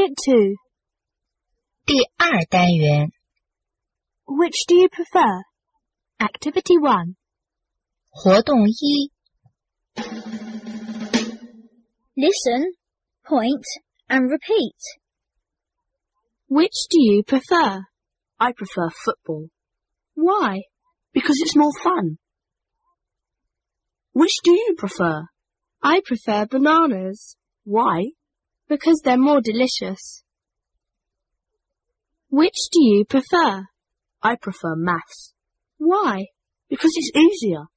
Unit 2. 第2单元 Which do you prefer? Activity 1. 活动1 Listen, point, and repeat. Which do you prefer? I prefer football. Why? Because it's more fun. Which do you prefer? I prefer bananas. Why? Because they're more delicious. Which do you prefer? I prefer maths. Why? Because it's easier.